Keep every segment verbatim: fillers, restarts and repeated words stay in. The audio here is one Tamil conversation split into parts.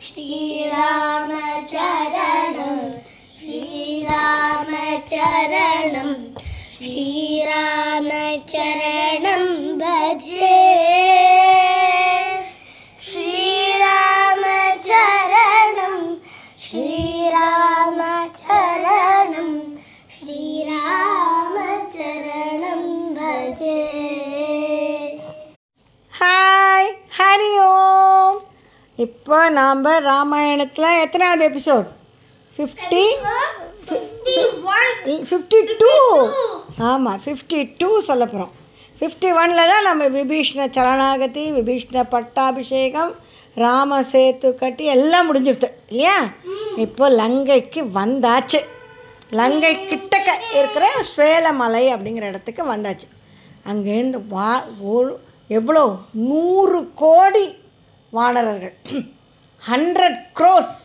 श्रीरामचरणं श्रीरामचरणं श्रीरामचरणं भजे श्रीरामचरणं श्रीरामचरणं श्रीरामचरणं भजे हाय हरि ओम இப்போ நாம் ராமாயணத்தில் எத்தனாவது எபிசோட் ஃபிஃப்டி ஃபிஃப்டி டூ ஆமாம் ஃபிஃப்டி டூ சொல்ல போகிறோம். ஃபிஃப்டி ஒனில் தான் நம்ம விபீஷ்ண சரணாகதி, விபீஷ்ண பட்டாபிஷேகம், ராம சேத்து கட்டி எல்லாம் முடிஞ்சிடுது இல்லையா. இப்போ லங்கைக்கு வந்தாச்சு. லங்கை கிட்டக்க இருக்கிற ஸ்வேலமலை அப்படிங்கிற இடத்துக்கு வந்தாச்சு. அங்கேருந்து வா ஒரு எவ்வளோ நூறு கோடி வானரர்கள், ஹண்ட்ரட் க்ரோஸ்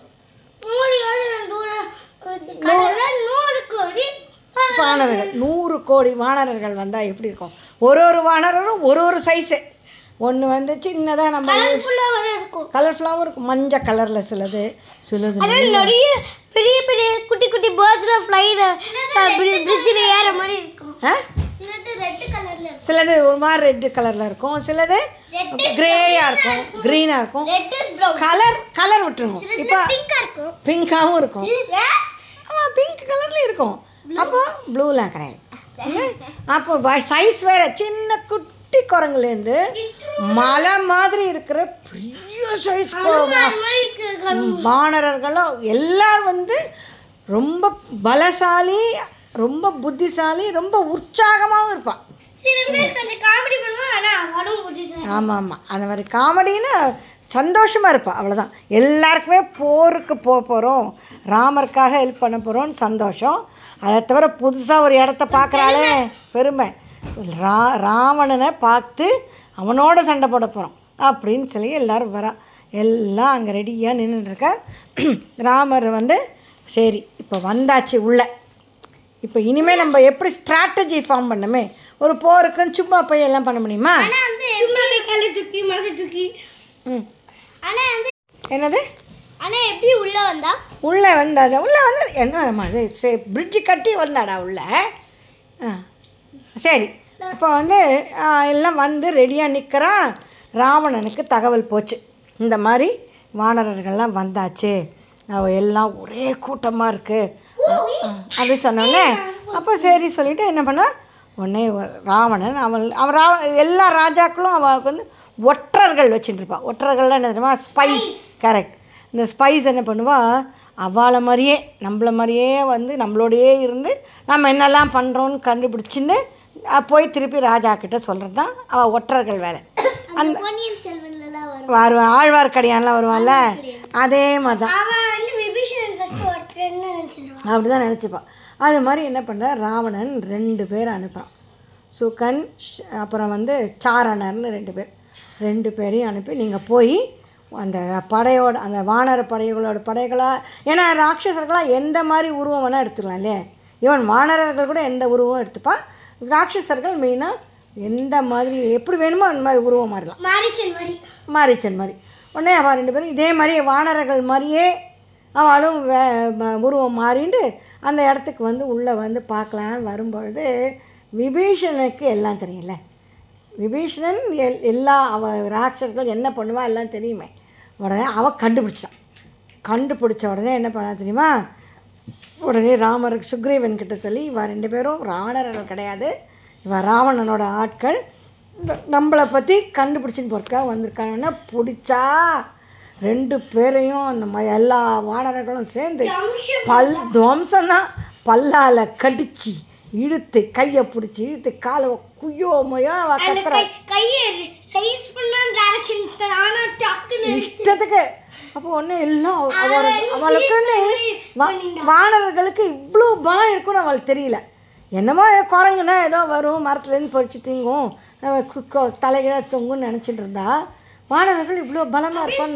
வானரர்கள், நூறு கோடி வானரர்கள் வந்தால் எப்படி இருக்கும்? ஒரு ஒரு வானரரும் ஒரு ஒரு சைஸு. ஒன்று வந்து சின்னதாக நம்ம கலர்ஃபுல்லாகவும் இருக்கும், மஞ்சள் கலரில் சிலது, சிலது நிறைய பெரிய பெரிய குட்டி குட்டி பேர்ட்ஸ்லாம் ஃப்ளைட் பிரிட்ஜில் ஏற மாதிரி இருக்கும். ஆ சிலது ஒரு மாதிரி ரெட்டு கலரில் இருக்கும், சிலது கிரேயாக இருக்கும், க்ரீனாக இருக்கும். கலர் கலர் விட்டுருங்க. இப்போ பிங்காகவும் இருக்கும். ஆமாம், பிங்க் கலர்லேயும் இருக்கும். அப்போ ப்ளூலாம் கிடையாது. அப்போ சைஸ் வேறு, சின்ன குட்டி குரங்குலேருந்து மலை மாதிரி இருக்கிற பெரிய சைஸ் வானரர்களும் எல்லாரும் வந்து ரொம்ப பலசாலி, ரொம்ப புத்திசாலி, ரொம்ப உற்சாகமாகவும் இருப்பான். ஆமாம் ஆமாம், அந்த மாதிரி காமெடின்னு சந்தோஷமாக இருப்பாள். அவ்வளோதான். எல்லாருக்குமே போருக்கு போக போகிறோம், ராமருக்காக ஹெல்ப் பண்ண போகிறோன்னு சந்தோஷம். அதை தவிர புதுசாக ஒரு இடத்த பார்க்குறாளே பெருமை. ரா ராவணனை பார்த்து அவனோட சண்டை போட போகிறோம் அப்படின்னு சொல்லி எல்லோரும் வரா. எல்லாம் அங்கே ரெடியாக நின்றுட்டுருக்கார். ராமர் வந்து சரி இப்போ வந்தாச்சு உள்ள. இப்போ இனிமேல் நம்ம எப்படி ஸ்ட்ராட்டஜி ஃபார்ம் பண்ணுமே, ஒரு போருக்குன்னு சும்மா போய் எல்லாம் பண்ண முடியுமா? ம் என்னது ஆனால் எப்படி உள்ளே வந்தா? உள்ளே வந்தாது உள்ளே வந்து என்ன நம்ம அது சே பிரிட்ஜு கட்டி வந்தாடா உள்ள. ஆ சரி, இப்போ வந்து எல்லாம் வந்து ரெடியாக நிற்கிறான். ராவணனுக்கு தகவல் போச்சு, இந்த மாதிரி வானரர்கள்லாம் வந்தாச்சு, அவள் எல்லாம் ஒரே கூட்டமாக இருக்குது அப்படி சொன்னோடனே அப்போ சரி சொல்லிவிட்டு என்ன பண்ணா, உடனே ராவணன் அவள் அவன் ராவ எல்லா ராஜாக்களும் அவளுக்கு வந்து ஒற்றர்கள் வச்சுட்டு இருப்பாள். ஒற்றர்கள்லாம் என்ன தெரியுமா? ஸ்பைஸ். கரெக்ட். இந்த ஸ்பைஸ் என்ன பண்ணுவாள், அவளை மாதிரியே நம்மள மாதிரியே வந்து நம்மளோடையே இருந்து நம்ம என்னெல்லாம் பண்ணுறோன்னு கண்டுபிடிச்சின்னு போய் திருப்பி ராஜா கிட்ட சொல்கிறது தான் அவள் ஒற்றர்கள் வேலை. அந்த வருவான், ஆழ்வார்க்கடியான்லாம் வருவான்ல, அதே மாதிரி தான் அப்படி தான் நினச்சிப்பான். அது மாதிரி என்ன பண்ணுற, ராவணன் ரெண்டு பேர் அனுப்புகிறான். சுகன் அப்புறம் வந்து சாரணர்னு ரெண்டு பேர், ரெண்டு பேரையும் அனுப்பி நீங்கள் போய் அந்த படையோட அந்த வானர படைகளோட படைகளாக, ஏன்னா ராட்சசர்களாக எந்த மாதிரி உருவம் வேணால் எடுத்துக்கலாம் இல்லையே. ஈவன் வானரர்கள் கூட எந்த உருவம் எடுத்துப்பான். ராட்சசர்கள் மெயினாக எந்த மாதிரி எப்படி வேணுமோ அந்த மாதிரி உருவம் மாறலாம், மாரிச்சன் மாதிரி மாரிச்சன் மாதிரி. உடனே அவள் ரெண்டு பேரும் இதே மாதிரி வானரர்கள் மாதிரியே அவளும் வே உருவம் மாறிண்டு அந்த இடத்துக்கு வந்து உள்ளே வந்து பார்க்கலான்னு வரும்பொழுது விபீஷணனுக்கு எல்லாம் தெரியல. விபீஷணன் எல் எல்லா அவள் ராட்சசர்கள் என்ன பண்ணுவா எல்லாம் தெரியுமே. உடனே அவள் கண்டுபிடிச்சான். கண்டுபிடிச்ச உடனே என்ன பண்ணா தெரியுமா, உடனே ராமருக்கு சுக்ரீவன் கிட்ட சொல்லி, இவ ரெண்டு பேரும் ராவணர்கள் கிடையாது, இவன் ராவணனோட ஆட்கள், நம்மளை பற்றி கண்டுபிடிச்சின்னு போகிறதுக்காக வந்திருக்காங்கன்னா பிடிச்சா ரெண்டு பேரையும் அந்த ம எல்லா வானரர்களும் சேர்ந்து பல் துவம்சம்தான், பல்லால் கடிச்சு இழுத்து கையை பிடிச்சி இழுத்து காலை குய்யோ மொயோ கத்துற இஷ்டத்துக்கு. அப்போ ஒன்று எல்லாம் அவள் அவளுக்குன்னு வானரர்களுக்கு இவ்வளோ பலம் இருக்குன்னு அவளுக்கு தெரியல. என்னமோ குரங்குன்னா ஏதோ வரும், மரத்துலேருந்து பறித்து திங்கும், தலைகீழ தொங்குன்னு நினச்சிட்டு இருந்தா வானரர்கள் இவ்வளோ பலமாக இருக்கும்.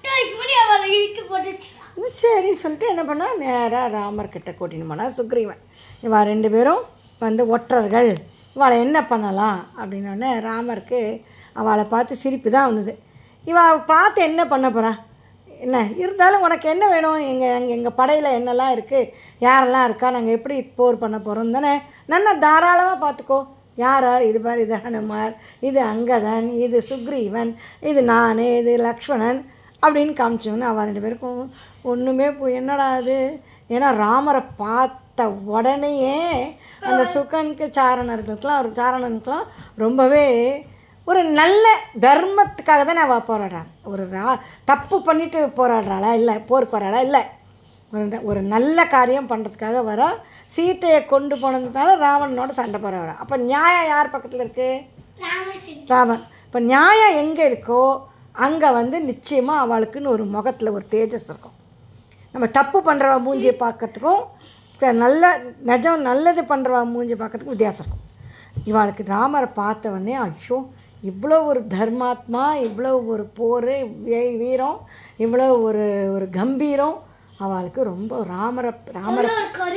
சரி சொல்லிட்டு என்ன பண்ணால் நேராக ராமர்கிட்ட கூட்டின்னு போனால் சுக்ரீவன். இவா ரெண்டு பேரும் வந்து ஒற்றர்கள், இவளை என்ன பண்ணலாம் அப்படின்னோடனே ராமருக்கு அவளை பார்த்து சிரிப்பு தான் வந்தது. இவள் பார்த்து என்ன பண்ண போகிறா, என்ன இருந்தாலும் உனக்கு என்ன வேணும், எங்கள் எங்கள் எங்கள் படையில் என்னெல்லாம் இருக்குது, யாரெல்லாம் இருக்கா, நாங்கள் எப்படி போர் பண்ண போகிறோம் தானே, நல்லா தாராளமாக பார்த்துக்கோ. யார் யார், இது மாதிரி இது ஹனுமார், இது அங்கதன், இது சுக்ரீவன், இது நான், இது லக்ஷ்மணன் அப்படின்னு காமிச்சோன்னு அவள் ரெண்டு பேருக்கும் ஒன்றுமே போய் என்னடா அது. ஏன்னா ராமரை பார்த்த உடனேயே அந்த சுகனுக்கு சாரணர்களுக்கெலாம் ஒரு சாரணனுக்கெலாம் ரொம்பவே ஒரு நல்ல தர்மத்துக்காக தானே அவள் போராடுறான். ஒரு ரா தப்பு பண்ணிவிட்டு போராடுறாளா இல்லை, போருக்கு வராளா இல்லை, ஒரு ஒரு நல்ல காரியம் பண்ணுறதுக்காக வர. சீத்தையை கொண்டு போனதுனால ராவணனோட சண்டை போகிற வர. அப்போ நியாயம் யார் பக்கத்தில் இருக்குது? ராமன். இப்போ நியாயம் எங்கே இருக்கோ அங்கே வந்து நிச்சயமாக அவளுக்குன்னு ஒரு முகத்தில் ஒரு தேஜஸ் இருக்கும். நம்ம தப்பு பண்ணுறவ மூஞ்சியை பார்க்கறதுக்கும் நல்ல நிஜம் நல்லது பண்ணுறவ மூஞ்சி பார்க்கறதுக்கும் வித்தியாசம் இருக்கும். இவளுக்கு ராமரை பார்த்தவொடனே ஐயோ இவ்வளோ ஒரு தர்மாத்மா, இவ்வளோ ஒரு போர் வீரம், இவ்வளோ ஒரு ஒரு கம்பீரம் அவளுக்கு ரொம்ப ராமரை ராமரை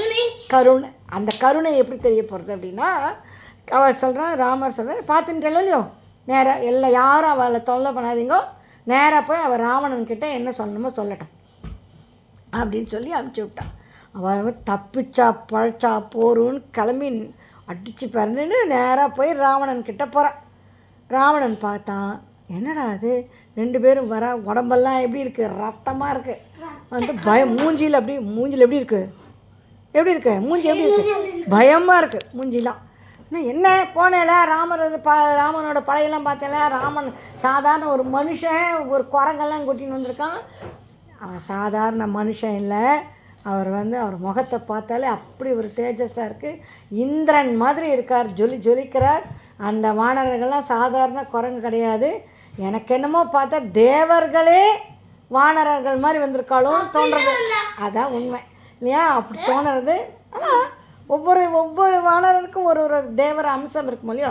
கருணை. அந்த கருணை எப்படி தெரிய போகிறது அப்படின்னா அவள் சொல்கிறான், ராமர் சொல்கிறேன் பார்த்துட்டல இல்லையோ, நேராக எல்லாம் யாரும் அவளை தொல்லை பண்ணாதீங்கோ, நேராக போய் அவள் ராவணன்கிட்ட என்ன சொல்லணுமோ சொல்லட்டும் அப்படின்னு சொல்லி அனுப்பிச்சி விட்டான். அவள் தப்பிச்சா பழச்சா போருன்னு கிளம்பி அடித்து பிறந்துன்னு நேராக போய் ராவணன்கிட்ட போகிறான். ராவணன் பார்த்தான், என்னடா அது ரெண்டு பேரும் வர, உடம்பெல்லாம் எப்படி இருக்குது, ரத்தமாக இருக்குது, வந்து பயம் மூஞ்சியில் அப்படி மூஞ்சியில் எப்படி இருக்குது எப்படி இருக்கு மூஞ்சி எப்படி இருக்குது, பயமாக இருக்குது மூஞ்சிலாம். இன்னும் என்ன போனேல ராமர் ப ராமனோட படையெல்லாம் பார்த்தேல, ராமன் சாதாரண ஒரு மனுஷன், ஒரு குரங்கெல்லாம் கூட்டின்னு வந்திருக்கான். அவன் சாதாரண மனுஷன் இல்லை, அவர் வந்து அவர் முகத்தை பார்த்தாலே அப்படி ஒரு தேஜஸாக இருக்குது, இந்திரன் மாதிரி இருக்கார், ஜொலி ஜொலிக்கிறார். அந்த வானரர்கள்லாம் சாதாரண குரங்கு கிடையாது, எனக்கு என்னமோ பார்த்தா தேவர்களே வானரர்கள் மாதிரி வந்திருக்காளும் தோன்றது. அதான் உண்மை இல்லையா, அப்படி தோணுறது. ஆனால் ஒவ்வொரு ஒவ்வொரு வானரனுக்கும் ஒரு ஒரு தேவர அம்சம் இருக்கும் இல்லையோ,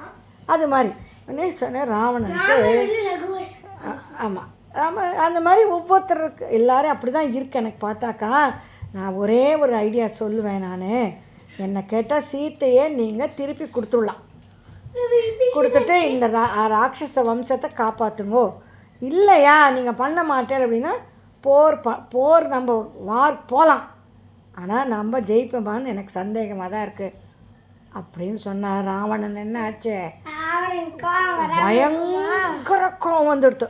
அது மாதிரி உடனே சொன்னேன் ராவணனுக்கு. ஆமாம் ஆமாம், அந்த மாதிரி ஒவ்வொருத்தருக்கு எல்லோரும் அப்படி தான் இருக்குது. எனக்கு பார்த்தாக்கா நான் ஒரே ஒரு ஐடியா சொல்லுவேன். நான் என்னை கேட்டால் சீத்தையே நீங்கள் திருப்பி கொடுத்துடலாம், கொடுத்துட்டு இந்த ரா ராட்சச வம்சத்தை காப்பாற்றுங்கோ. இல்லையா நீங்கள் பண்ண மாட்டேன் அப்படின்னா போர் ப போர் நம்ம வார் போகலாம், ஆனால் நம்ம ஜெயிப்போமான்னு எனக்கு சந்தேகமாக தான் இருக்குது அப்படின்னு சொன்னார். ராவணன் என்ன ஆச்சு, பயங்கர கோவம் வந்துடுத்து.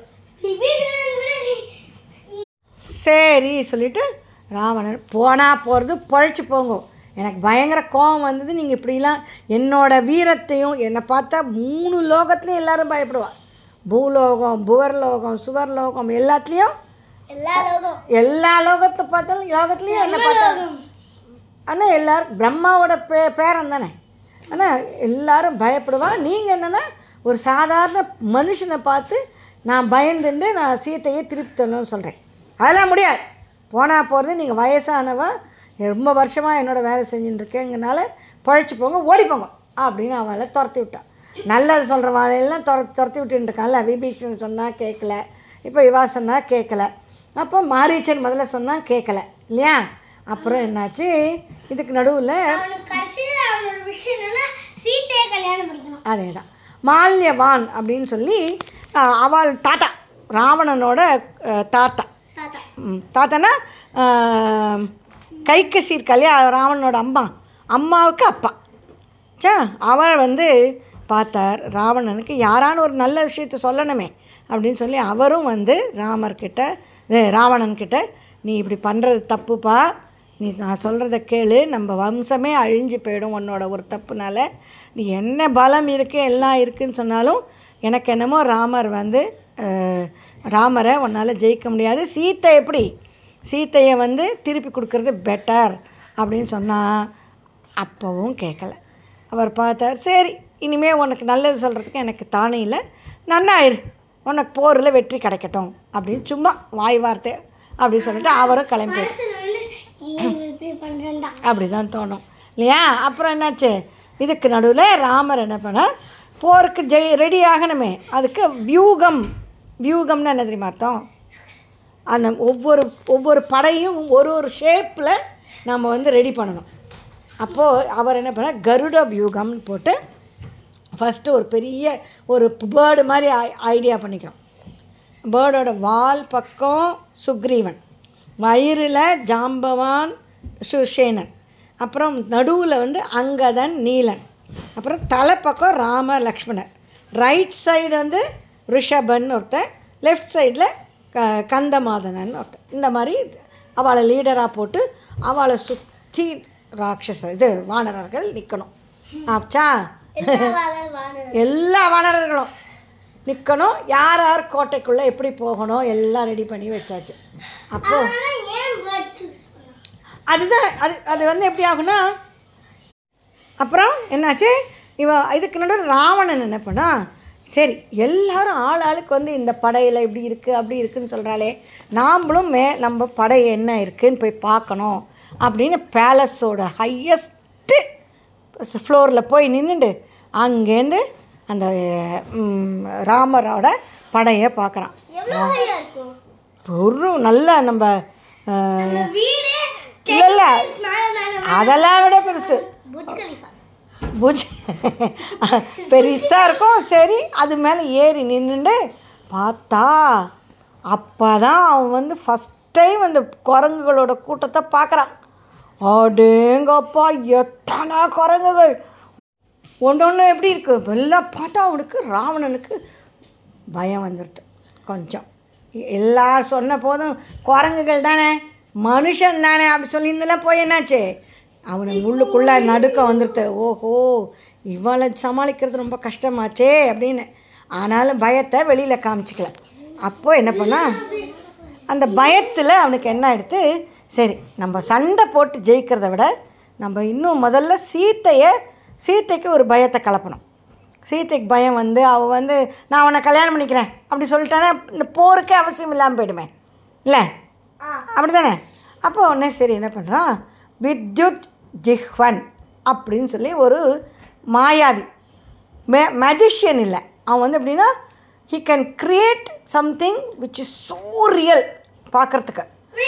சரி சொல்லிவிட்டு ராவணன் போனால் போகிறது பழிச்சு போங்க, எனக்கு பயங்கர கோபம் வந்தது, நீங்கள் இப்படிலாம் என்னோடய வீரத்தையும் என்னை பார்த்தா மூணு லோகத்துலேயும் எல்லோரும் பயப்படுவா, பூலோகம் புவர்லோகம் சுவர்லோகம் எல்லாத்துலேயும் எல்லா லோகம் எல்லா லோகத்தில் பார்த்தாலும் லோகத்துலேயும் என்னை பார்த்தாலும். ஆனால் எல்லோரும் பிரம்மாவோட பே பேரன் தானே, ஆனால் எல்லோரும் பயப்படுவா. நீங்கள் என்னென்னா ஒரு சாதாரண மனுஷனை பார்த்து நான் பயந்துட்டு நான் சீத்தையை திருப்பி தரணும்னு சொல்கிறேன், அதெல்லாம் முடியாது. போனால் போகிறது, நீங்கள் வயசானவன், ரொம்ப வருஷமாக என்னோடய வேலை செஞ்சுட்டு இருக்கேங்கனால பழைச்சி போங்க, ஓடிப்போங்க அப்படின்னு அவளை துரத்தி விட்டான். நல்லது சொல்கிற வாழையெல்லாம் துர துரத்தி விட்டுருக்கான்ல. விபீஷன் சொன்னால் கேட்கல, இப்போ இவா சொன்னால் கேட்கல, அப்போ மாரீச்சன் முதல்ல சொன்னால் கேட்கல இல்லையா. அப்புறம் என்னாச்சு, இதுக்கு நடுவில் அதே தான் மால்யவான் அப்படின்னு சொல்லி அவள் தாத்தா, ராவணனோட தாத்தா, தாத்தானா கைக்கசீர் கல்யாணம், ராவணனோட அம்மா அம்மாவுக்கு அப்பா சா. அவர் வந்து பார்த்தார் ராவணனுக்கு யாரான ஒரு நல்ல விஷயத்த சொல்லணுமே அப்படின்னு சொல்லி அவரும் வந்து ராமர்கிட்ட ராவணன்கிட்ட நீ இப்படி பண்ணுறது தப்புப்பா, நீ நான் சொல்கிறத கேளு, நம்ம வம்சமே அழிஞ்சு போயிடும் உன்னோட ஒரு தப்புனால, நீ என்ன பலம் இருக்குது எல்லாம் இருக்குதுன்னு சொன்னாலும் எனக்கு என்னமோ ராமர் வந்து ராமரை உன்னால் ஜெயிக்க முடியாது, சீத்தை எப்படி சீத்தையை வந்து திருப்பி கொடுக்கறது பெட்டர் அப்படின்னு சொன்னால் அப்போவும் கேட்கல. அவர் பார்த்தார், சரி இனிமேல் உனக்கு நல்லது சொல்கிறதுக்கு எனக்கு தானே இல்லை, நன்னாயிரு, உனக்கு போரில் வெற்றி கிடைக்கட்டும் அப்படின்னு சும்மா வாய் வார்த்தை அப்படின்னு சொல்லிட்டு அவரும் கிளம்பி அப்படி தான் தோணும் இல்லையா. அப்புறம் என்னாச்சு, இதுக்கு நடுவில் ராமர் என்ன பண்ணார், போருக்கு ஜெய் ரெடி ஆகணுமே, அதுக்கு வியூகம், வியூகம்னு என்ன தெரியுமா அர்த்தம், அந்த ஒவ்வொரு ஒவ்வொரு படையும் ஒரு ஒரு ஷேப்பில் நம்ம வந்து ரெடி பண்ணணும். அப்போது அவர் என்ன பண்ணார், கருட வியூகம்னு போட்டு ஃபஸ்ட்டு ஒரு பெரிய ஒரு பேர்டு மாதிரி ஐடியா பண்ணிக்கிறோம். பேர்டோட வால் பக்கம் சுக்ரீவன், வயிறில் ஜாம்பவான் சுஷேனன், அப்புறம் நடுவில் வந்து அங்கதன் நீலன், அப்புறம் தலைப்பக்கம் ராம லக்ஷ்மணர், ரைட் சைடு வந்து ரிஷபன் ஒருத்தன், லெஃப்ட் சைடில் க கந்தமாதனன் ஒருத்தன். இந்த மாதிரி அவளை லீடராக போட்டு அவளை சுற்றி ராட்சச இது வானரர்கள் நிற்கணும். ஆச்சா, எல்லா வானரர்களும் நிற்கணும். யார் யார் கோட்டைக்குள்ளே எப்படி போகணும் எல்லாம் ரெடி பண்ணி வச்சாச்சு. அப்போது அதுதான் அது அது வந்து எப்படி ஆகுனா, அப்புறம் என்னாச்சு, இவ இதுக்கு நடுவில் ராவணன் என்ன பண்ணா, சரி எல்லாரும் ஆள் ஆளுக்கு வந்து இந்த படையில் இப்படி இருக்குது அப்படி இருக்குதுன்னு சொல்கிறாளே, நாம்ளும் மே நம்ம படை என்ன இருக்குதுன்னு போய் பார்க்கணும் அப்படின்னு பேலஸோட ஹையஸ்ட்டு ஃப்ளோரில் போய் நின்றுட்டு அங்கேருந்து அந்த ராமரோட படையை பார்க்குறான். ஒரு நல்ல நம்ம இல்லை இல்லை அதெல்லாம் விட பெருசு புஜ் பெருசாக இருக்கும். சரி, அது மேலே ஏறி நின்றுண்டு பார்த்தா அப்போ தான் அவன் வந்து ஃபஸ்ட் டைம் அந்த குரங்குகளோட கூட்டத்தை பார்க்குறான். அடேங்கப்பா எத்தனை குரங்குகள், ஒன்று ஒன்று எப்படி இருக்குது எல்லாம் பார்த்தா அவனுக்கு ராவணனுக்கு பயம் வந்துடுது கொஞ்சம். எல்லாரும் சொன்ன போதும் குரங்குகள் தானே மனுஷன் தானே அப்படி சொல்லியிருந்தெல்லாம் போய் என்னாச்சு, அவனுக்கு உள்ளுக்குள்ளே நடுக்கம் வந்துடுது. ஓஹோ, இவளை சமாளிக்கிறது ரொம்ப கஷ்டமாச்சே அப்படின்னு. ஆனாலும் பயத்தை வெளியில் காமிச்சிக்கல. அப்போது என்ன பண்ணா, அந்த பயத்தில் அவனுக்கு என்ன ஆகிடுது, சரி நம்ம சண்டை போட்டு ஜெயிக்கிறத விட நம்ம இன்னும் முதல்ல சீத்தையை சீத்தைக்கு ஒரு பயத்தை கலப்பணும். சீத்தைக்கு பயம் வந்து அவள் வந்து நான் அவனை கல்யாணம் பண்ணிக்கிறேன் அப்படி சொல்லிட்டானே, இந்த போருக்கே அவசியம் இல்லாமல் போயிடுமே இல்லை, அப்படி தானே. அப்போ உடனே சரி என்ன பண்ணுறான், வித்யுத் ஜிஹ்வன் அப்படின்னு சொல்லி ஒரு மாயாவி மே மேஜிஷியன் இல்லை, அவன் வந்து எப்படின்னா he can create something which is so real பார்க்குறதுக்கு.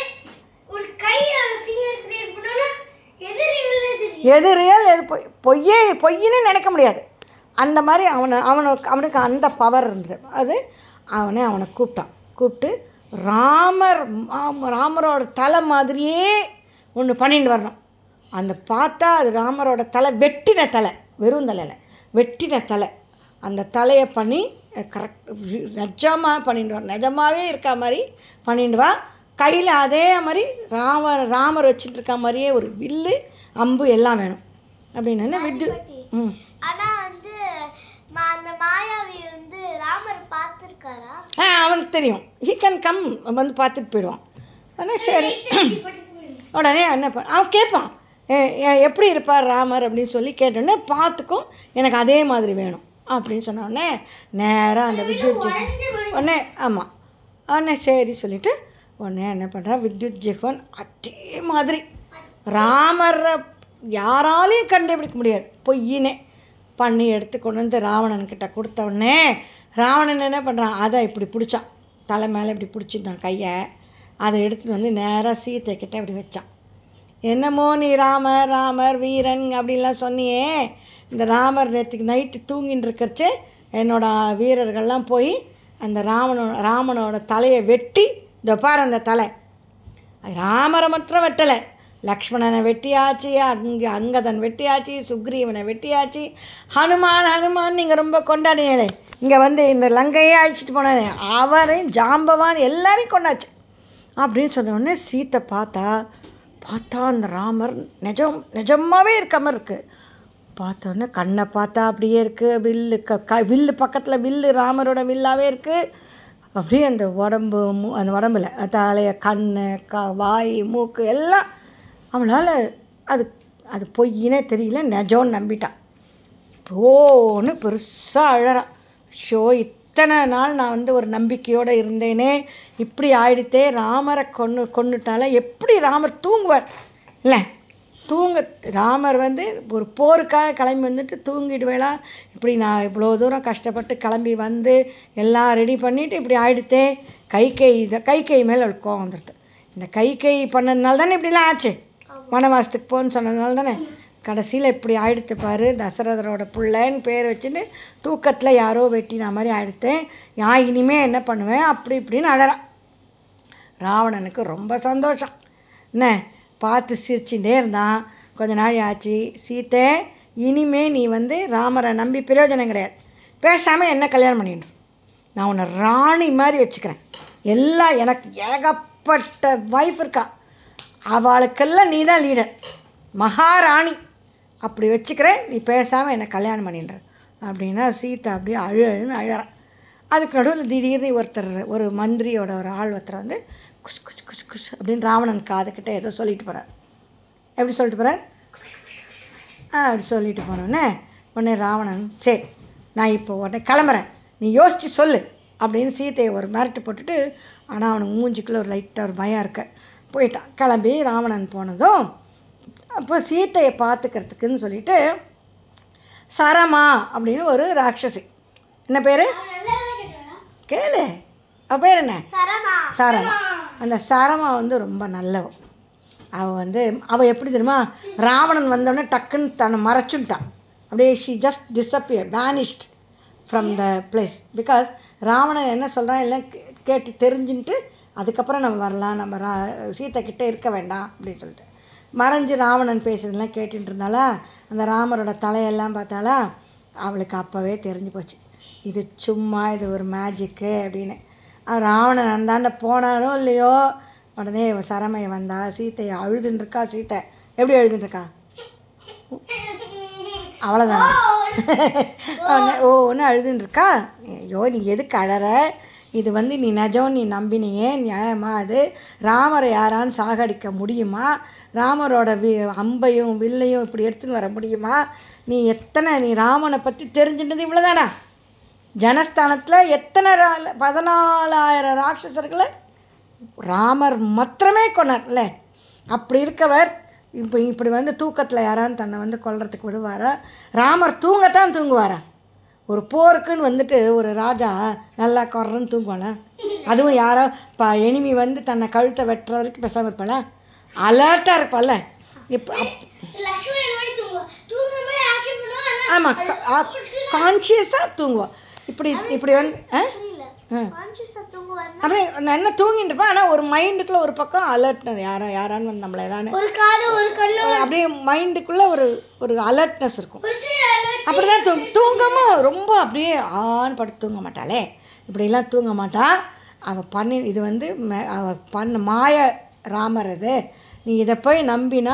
எது ரியல் எது பொய் பொய்யே பொய்ன்னு நினைக்க முடியாது. அந்த மாதிரி அவனை அவனுக்கு அவனுக்கு அந்த பவர் இருந்தது. அது அவனை அவனை கூப்பிட்டான். கூப்பிட்டு ராமர் ராமரோட தலை மாதிரியே ஒன்று பண்ணிட்டு வரணும். அந்த பார்த்தா அது ராமரோட தலை வெட்டின தலை, வெறும் தலையில் வெட்டின தலை. அந்த தலையை பண்ணி கரெக்ட் நிஜமாக பண்ணிட்டு வா, நிஜமாகவே இருக்க மாதிரி பண்ணிட்டு வா. கையில் அதே மாதிரி ராம ராமர் வச்சுட்டு இருக்க மாதிரியே ஒரு வில்லு அம்பு எல்லாம் வேணும் அப்படின்னு விட்டு. ம் ஆனால் வந்து அந்த மாயாவி வந்து ராமர் பார்த்துருக்காரா? ஆ அவனுக்கு தெரியும், ஹீ கேன் கம் வந்து பார்த்துட்டு போயிடுவான். ஆனால் சரி உடனே என்ன பண்ண அவன் கேட்பான், எப்படி இருப்பார் ராமர் அப்படின்னு சொல்லி கேட்டோடனே பார்த்துக்கும் எனக்கு அதே மாதிரி வேணும் அப்படின்னு சொன்ன உடனே நேராக அந்த வித்யுத் ஜிஹ்வன் உடனே ஆமாம் உடனே சரி சொல்லிவிட்டு உடனே என்ன பண்ணுறான், வித்யுத் ஜிஹ்வன் அதே மாதிரி ராமரை யாராலையும் கண்டுபிடிக்க முடியாது பொய்யினே பண்ணி எடுத்து கொண்டு வந்து ராவணன்கிட்ட கொடுத்த உடனே ராவணன் என்ன பண்ணுறான், அதை இப்படி பிடிச்சான், தலை மேலே இப்படி பிடிச்சிருந்தான் கையை. அதை எடுத்துகிட்டு வந்து நேராக சீத்தை கிட்ட இப்படி வச்சான். என்னமோ நீ ராமர் ராமர் வீரன் அப்படின்லாம் சொன்னியே, இந்த ராமர் நேற்றுக்கு நைட்டு தூங்கின்னு இருக்கிறச்சு என்னோட வீரர்கள்லாம் போய் அந்த ராமனோட ராமனோட தலையை வெட்டி, இந்த பாரு அந்த தலை ராமரை மட்டும் வெட்டலை, லக்ஷ்மணனை வெட்டியாச்சு, அங்கே அங்கதன் வெட்டியாச்சு, சுக்ரீவனை வெட்டியாச்சு, ஹனுமான் ஹனுமான் நீங்கள் ரொம்ப கொண்டாடினே, இங்கே வந்து இந்த லங்கையே அழிச்சிட்டு போனேன், அவரையும் ஜாம்பவான் எல்லாரையும் கொண்டாச்சு அப்படின்னு சொன்ன உடனே சீத்தை பார்த்தா பார்த்தா அந்த ராமர் நிஜம் நிஜமாகவே இருக்க மாதிரி இருக்குது. பார்த்தோன்னே கண்ணை பார்த்தா அப்படியே இருக்குது, வில்லு க க வில்லு பக்கத்தில் வில்லு ராமரோட வில்லாகவே இருக்குது. அப்படியே அந்த உடம்பு மூ அந்த உடம்புல தலையை கண் க வாய் மூக்கு எல்லாம் அவளால் அது அது பொய்யினே தெரியல, நிஜம்னு நம்பிட்டான். போன்னு பெருசாக அழறான். ஷோ இத்தனை நாள் நான் வந்து ஒரு நம்பிக்கையோடு இருந்தேனே, இப்படி ஆயிடுத்தே, ராமரை கொன்று கொண்டுட்டால எப்படி ராமர் தூங்குவார் இல்லை, தூங்க ராமர் வந்து ஒரு போருக்காக கிளம்பி வந்துட்டு தூங்கிடுவேளா, இப்படி நான் இவ்வளோ தூரம் கஷ்டப்பட்டு கிளம்பி வந்து எல்லாம் ரெடி பண்ணிவிட்டு இப்படி ஆயிடுத்தே. கைகை இதை கைகை மேலே அவளுக்கு கோவம் வந்துடுது. இந்த கைகை பண்ணதுனால தானே இப்படிலாம் ஆச்சு, வனவாசத்துக்கு போன்னு சொன்னதுனால தானே. கடைசியில் இப்படி ஆயிடுத்து பாரு, தசரதரோட பிள்ளைன்னு பேர் வச்சுன்னு தூக்கத்தில் யாரோ வெட்டின மாதிரி ஆயிடுத்தேன், நான் இனிமேல் என்ன பண்ணுவேன் அப்படி இப்படின்னு அழறான். ராவணனுக்கு ரொம்ப சந்தோஷம். என்ன பார்த்து சிரிச்சுட்டே இருந்தான். கொஞ்ச நாள் ஆச்சு. சீத்தை, இனிமே நீ வந்து ராமரை நம்பி பிரயோஜனம் கிடையாது, பேசாமல் என்ன கல்யாணம் பண்ணிடணும், நான் உன்னை ராணி மாதிரி வச்சுக்கிறேன், எல்லாம் எனக்கு ஏகப்பட்ட வைஃப் இருக்கா, அவளுக்கெல்லாம் நீ தான் லீடர், மகாராணி, அப்படி வச்சுக்கிறேன், நீ பேசாமல் என்னை கல்யாணம் பண்ணிடுற அப்படின்னா சீத்தை அப்படியே அழு அழுன்னு அழறான். அதுக்கு நடுவில் திடீர்னு ஒருத்தர், ஒரு மந்திரியோட ஒரு ஆள் ஒருத்தர் வந்து குஷ் குஷ் குஷ் குஷ் அப்படின்னு ராவணன் காதுக்கிட்ட ஏதோ சொல்லிட்டு போகிறார். எப்படி சொல்லிட்டு போகிறார்? ஆ அப்படி சொல்லிட்டு போனோடனே உடனே ராவணன், சரி நான் இப்போ உடனே கிளம்புறேன், நீ யோசித்து சொல்லு அப்படின்னு சீத்தையை ஒரு மிரட்டு போட்டுட்டு, ஆனால் அவனுக்கு மூஞ்சிக்குள்ளே ஒரு லைட்டாக ஒரு பயம் இருக்க போயிட்டான். கிளம்பி ராவணன் போனதும் அப்போ சீத்தையை பார்த்துக்கிறதுக்குன்னு சொல்லிட்டு சரமா அப்படின்னு ஒரு ராட்சசி, என்ன பேர் கேளு, அவள் பேர் என்ன? சரமா. அந்த சரமா வந்து ரொம்ப நல்லவ. அவள் வந்து அவள் எப்படி தெரியுமா, ராவணன் வந்தோடனே டக்குன்னு தன்னை மறைச்சுட்டான். அப்படியே she just disappear, vanished from the place. Because Ravanan என்ன சொல்கிறான் எல்லாம் கேட்டு தெரிஞ்சுன்ட்டு அதுக்கப்புறம் நம்ம வரலாம், நம்ம ரா சீத்தை கிட்டே இருக்க வேண்டாம் அப்படின்னு சொல்லிட்டு மறைஞ்சு ராவணன் பேசுறதெல்லாம் கேட்டுட்டு இருந்தாலா. அந்த ராமரோட தலையெல்லாம் பார்த்தாலா, அவளுக்கு அப்போவே தெரிஞ்சு போச்சு இது சும்மா, இது ஒரு மேஜிக்கு அப்படின்னு. ராவணன் அந்தாண்ட போனானோ இல்லையோ, உடனே சரமையை வந்தா, சீத்தையை அழுதுன்னு இருக்கா. சீத்தை எப்படி அழுதுன்னு இருக்கா? அவ்வளோதானே, உடனே ஓ ஒன்று அழுதுன்னு இருக்கா. ஐயோ நீ எதுக்கு அழற, இது வந்து நீ நிஜம், நீ நம்பினியே, நியாயமா அது? ராமரை யாரான்னு சாகடிக்க முடியுமா? ராமரோட வி அம்பையும் வில்லையும் இப்படி எடுத்துன்னு வர முடியுமா? நீ எத்தனை, நீ ராமனை பற்றி தெரிஞ்சுட்டது இவ்வளோதானா? ஜனஸ்தானத்தில் எத்தனை ரா பதினாலாயிரம் ராட்சசர்களை ராமர் மாத்திரமே கொண்டார்ல. அப்படி இருக்கவர் இப்போ இப்படி வந்து தூக்கத்தில் யாரான்னு தன்னை வந்து கொல்றதுக்கு விடுவாரா? ராமர் தூங்கத்தான் தூங்குவாரா? ஒரு போருக்குன்னு வந்துட்டு ஒரு ராஜா நல்லா கொர்றன்னு தூங்குவாள? அதுவும் யாரோ இப்போ எனிமி வந்து தன்னை கழுத்தை வெட்டுற வரைக்கும் பேசாமல் இருப்பாள? அலர்ட்டாக இருப்பாள்ல. இப்போ ஆமாம், கான்ஷியஸாக தூங்குவாள். இப்படி இப்படி வந்து அப்படியே நான் என்ன தூங்கிட்டு இருப்பேன், ஆனால் ஒரு மைண்டுக்குள்ளே ஒரு பக்கம் அலர்ட்னஸ், யாரோ யாரான்னு வந்து நம்மளை ஏதானு அப்படியே மைண்டுக்குள்ளே ஒரு ஒரு அலர்ட்னஸ் இருக்கும். அப்படி தான் தூ தூங்காமல் ரொம்ப அப்படியே ஆன்னு படுத்து தூங்க மாட்டாளே, இப்படிலாம் தூங்க மாட்டா. அவள் பண்ணி இது வந்து அவள் பண்ண மாய ராமர் இது, நீ இதை போய் நம்பினா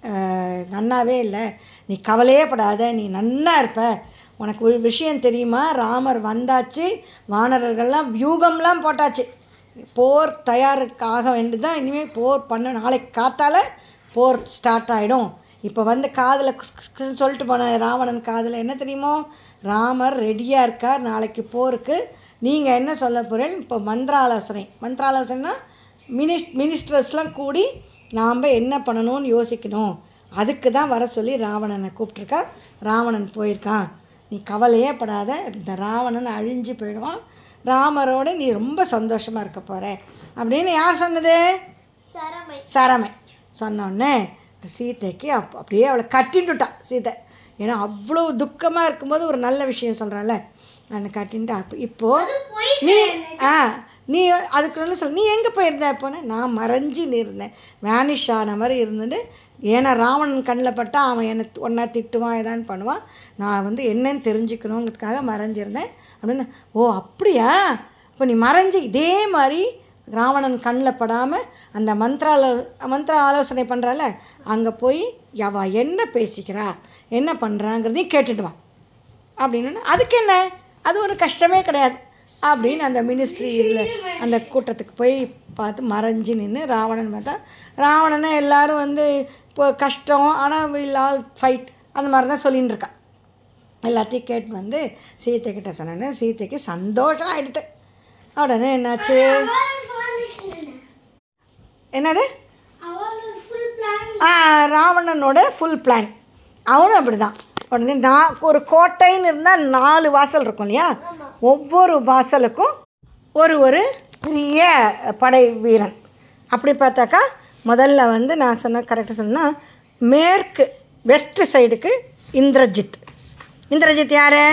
நன்னாவே இல்லை, நீ கவலையே படாத, நீ நன்னா இருப்ப. உனக்கு ஒரு விஷயம் தெரியுமா, ராமர் வந்தாச்சு, வானரர்கள்லாம் வியூகம்லாம் போட்டாச்சு, போர் தயாருக்காக வேண்டிதான், இனிமேல் போர் பண்ண, நாளைக்கு காத்தால போர் ஸ்டார்ட் ஆகிடும். இப்போ வந்து காதில் சொல்லிட்டு போன ராவணன் காதில் என்ன தெரியுமோ, ராமர் ரெடியாக இருக்கார் நாளைக்கு போருக்கு, நீங்கள் என்ன சொல்ல போகிறேன், இப்போ மந்திராலோசனை, மந்திராலோசனைனா மினிஸ் மினிஸ்டர்ஸ்லாம் கூடி நாம் என்ன பண்ணணும்னு யோசிக்கணும், அதுக்கு தான் வர சொல்லி ராவணனை கூப்பிட்ருக்கா. ராவணன் போயிருக்கான், நீ கவலையே படாத, இந்த ராவணன் அழிஞ்சு போயிடுவான், ராமரோடு நீ ரொம்ப சந்தோஷமாக இருக்க போகிற அப்படின்னு யார் சொன்னது? சரமை. சரமை சொன்னோடனே சீதைக்கு அப் அப்படியே அவளை கட்டின்ட்டுட்டான் சீதை. ஏன்னா அவ்வளோ துக்கமாக இருக்கும்போது ஒரு நல்ல விஷயம் சொல்கிறாள், நான் கட்டின்ட்டு அப்போ இப்போது நீ ஆ நீ அதுக்குள்ள சொல், நீ எங்கே போயிருந்த இப்போன்னு? நான் மறைஞ்சி நீ இருந்தேன், வேனிஷ் ஆன மாதிரி இருந்துட்டு, ஏன்னா ராவணன் கண்ணில் பட்டால் அவன் என்னை ஒன்றா திட்டுவான் ஏதான்னு பண்ணுவான், நான் வந்து என்னன்னு தெரிஞ்சுக்கணுங்கிறதுக்காக மறைஞ்சிருந்தேன் அப்படின்னு. ஓ அப்படியா, இப்போ நீ மறைஞ்சி இதே மாதிரி ராவணன் கண்ணில் படாமல் அந்த மந்திராலோ மந்திர ஆலோசனை பண்ணுறால அங்கே போய் அவ என்ன பேசிக்கிறா என்ன பண்ணுறாங்கிறதையும் கேட்டுட்டு வா அப்படின்னு. அதுக்கு என்ன, அது ஒரு கஷ்டமே கிடையாது அப்படின்னு அந்த மினிஸ்ட்ரி இதில் அந்த கூட்டத்துக்கு போய் பார்த்து மறைஞ்சி நின்று ராவணன் பார்த்தா, ராவணனை எல்லோரும் வந்து இப்போ கஷ்டம் ஆனால் வில் ஆல் ஃபைட் அந்த மாதிரி தான் சொல்லின்னு இருக்கான். எல்லாத்தையும் கேட்டு வந்து சீத்தை கிட்ட சொன்னேன்னு சீத்தைக்கு சந்தோஷம் ஆகிடுது. உடனே என்னாச்சு, என்னது ராவணனோட ஃபுல் பிளான், அவனும் அப்படி தான். உடனே நான் ஒரு கோட்டைன்னு இருந்தால் நாலு வாசல் இருக்கும் இல்லையா, ஒவ்வொரு வாசலுக்கும் ஒரு ஒரு பெரிய படை வீரன். அப்படி பார்த்தாக்கா முதல்ல வந்து நான் சொன்ன கரெக்டாக சொன்னால் மேற்கு வெஸ்ட் சைடுக்கு இந்திரஜித். இந்திரஜித் யார்?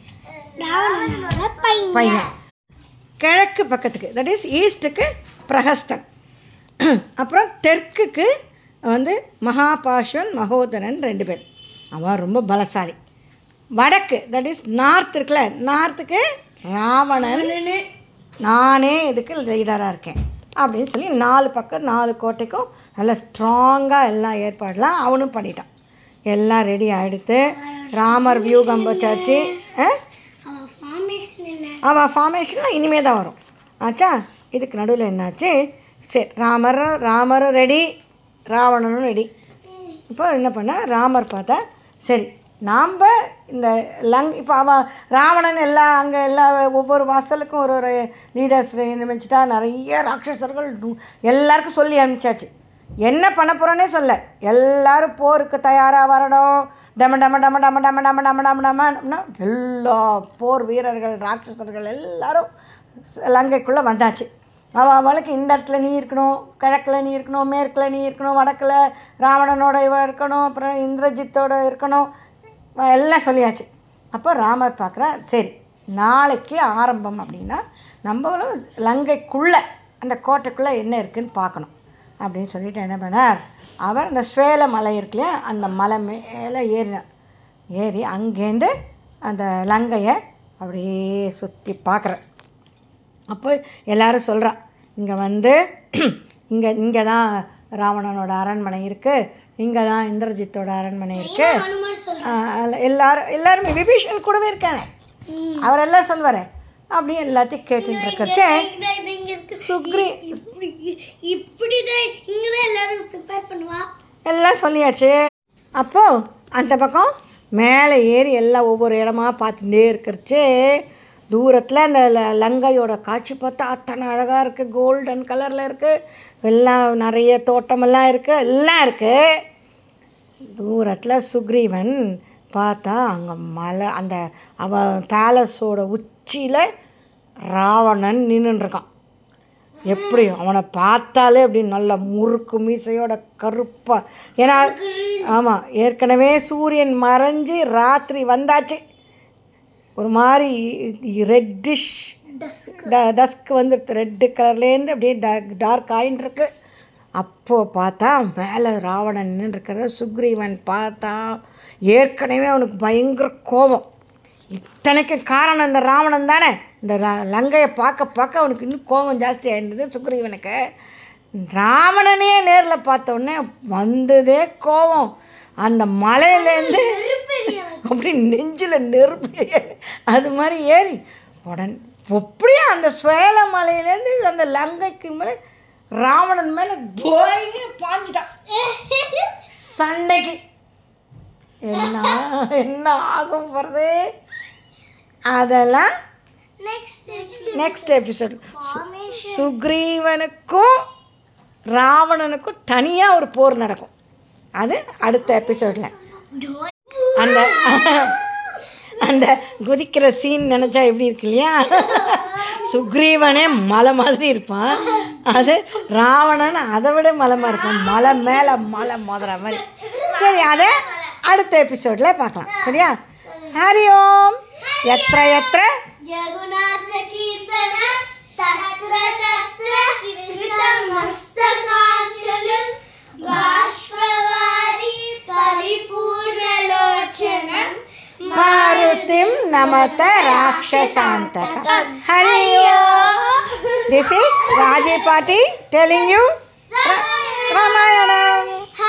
பையன். கிழக்கு பக்கத்துக்கு தட் இஸ் ஈஸ்ட்டுக்கு பிரஹஸ்தன். அப்புறம் தெற்குக்கு வந்து மகாபாஷ்வன் மகோதரன் ரெண்டு பேர். அவன் ரொம்ப பலசாலி. வடக்கு தட் இஸ் நார்த் இருக்குல்ல, நார்த்துக்கு ராவணன். நானே இதுக்கு லீடராக இருக்கேன் அப்படின்னு சொல்லி நாலு பக்கம் நாலு கோட்டைக்கும் நல்லா ஸ்ட்ராங்காக எல்லாம் ஏற்பாடெலாம் அவனும் பண்ணிட்டான். எல்லாம் ரெடி ஆகிடுத்து. ராமர் வியூகம் வச்சாச்சு. அவன் ஃபார்மேஷன்லாம் இனிமேல் தான் வரும். ஆச்சா? இதுக்கு நடுவில் என்னாச்சு? சரி, ராமர் ராமர் ரெடி, ராவணனும் ரெடி. இப்போ என்ன பண்ண, ராமர் பார்த்தா சரி நாம் இந்த லங் இப்போ அவன் ராவணன் எல்லாம் அங்கே எல்லா ஒவ்வொரு வாசலுக்கும் ஒரு ஒரு லீடர்ஸ் நியமிச்சிட்டா. நிறைய ராட்சசர்கள் எல்லாருக்கும் சொல்லி அனுப்பிச்சாச்சு. என்ன பண்ண போகிறோன்னே சொல்ல. எல்லோரும் போருக்கு தயாராக வரணும். டம டம டம டம டம டம டம டம டமன்னா எல்லா போர் வீரர்கள் ராட்சசர்கள் எல்லோரும் லங்கைக்குள்ளே வந்தாச்சு. அவன் அவளுக்கு இந்த இடத்துல நீ இருக்கணும், கிழக்கில் நீ இருக்கணும், மேற்கில் நீ இருக்கணும், வடக்கில் ராவணனோட இவன் இருக்கணும், அப்புறம் இந்திரஜித்தோட இருக்கணும், எல்லாம் சொல்லியாச்சு. அப்போ ராமர் பார்க்குறா, சரி நாளைக்கு ஆரம்பம் அப்படின்னா நம்மளும் லங்கைக்குள்ளே அந்த கோட்டைக்குள்ளே என்ன இருக்குதுன்னு பார்க்கணும் அப்படின்னு சொல்லிட்டு என்ன பண்ணார், அவர் அந்த ஸ்வேல மலை இருக்குல்லையா, அந்த மலை மேலே ஏறினார். ஏறி அங்கேருந்து அந்த லங்கையை அப்படியே சுற்றி பார்க்குறார். அப்போ எல்லோரும் சொல்கிறா, இங்கே வந்து இங்கே இங்கே தான் ராவணனோட அரண்மனை இருக்குது, இங்கே தான் இந்திரஜித்தோட அரண்மனை இருக்குது. எல்லாரும் எல்லாருமே விபீஷன் கூடவே இருக்கானே, அவரெல்லாம் சொல்வார். அப்படி எல்லாத்தையும் கேட்டுட்டு இருக்கிறச்சே சுக்ரி எல்லாம் சொல்லியாச்சு. அப்போது அந்த பக்கம் மேலே ஏறி எல்லாம் ஒவ்வொரு இடமா பார்த்துட்டே இருக்கிறச்சே தூரத்தில் அந்த லங்கையோட காட்சி பார்த்தா அத்தனை அழகாக இருக்குது. கோல்டன் கலரில் இருக்குது, எல்லாம் நிறைய தோட்டமெல்லாம் இருக்குது, எல்லாம் இருக்குது. தூரத்தில் சுக்ரீவன் பார்த்தா அங்கே மலை, அந்த அவன் பேலஸோட உச்சியில் ராவணன் நின்றுருக்கான். எப்படி அவனை பார்த்தாலே அப்படி நல்ல முறுக்கு மீசையோட கருப்பாக. ஏன்னா ஆமாம், ஏற்கனவே சூரியன் மறைஞ்சி ராத்திரி வந்தாச்சு. ஒரு மாதிரி ரெட்டிஷ் ட டஸ்க் வந்துடுது, ரெட்டு கலர்லேருந்து அப்படியே ட டார்க் ஆகிட்டுருக்கு. அப்போது பார்த்தா மேலே ராவணன் இருக்கிற சுக்ரீவன் பார்த்தா ஏற்கனவே அவனுக்கு பயங்கர கோபம். இத்தனைக்கு காரணம் இந்த ராவணன் தானே. இந்த லங்கையை பார்க்க பார்க்க அவனுக்கு இன்னும் கோபம் ஜாஸ்தியாக இருந்தது சுக்ரீவனுக்கு. ராவணனையே நேரில் பார்த்தோன்னே வந்ததே கோபம். அந்த மலையிலேருந்து அப்படி நெஞ்சில் நெருப்பு அது மாதிரி ஏறி உடனே அப்படியே அந்த ஸ்வேல மலையிலேருந்து அந்த லங்கைக்கு மேலே ராவணன் மேலே போய் பாஞ்சிட்டான் சண்டைக்கு. என்ன என்ன ஆகும் போகிறது அதெல்லாம் நெக்ஸ்ட் எபிசோடு. சுக்ரீவனுக்கும் ராவணனுக்கும் தனியாக ஒரு போர் நடக்கும். அது அடுத்த எபிசோடில். அந்த அந்த குதிக்கிற சீன் நினச்சா எப்படி இருக்கு இல்லையா? சுக்ரீவனே மலை மாதிரி இருப்பான், அது ராவணன் அதை விட மலைமாக இருக்கும், மலை மேலே மலை மோதுற மாதிரி. சரி, அதை அடுத்த எபிசோடில் பார்க்கலாம். சரியா? ஹரி ஓம். எத்திர எத்திர मारुतिं नमत राक्षसान्तक. हरि ओम. This is Raji Pati telling you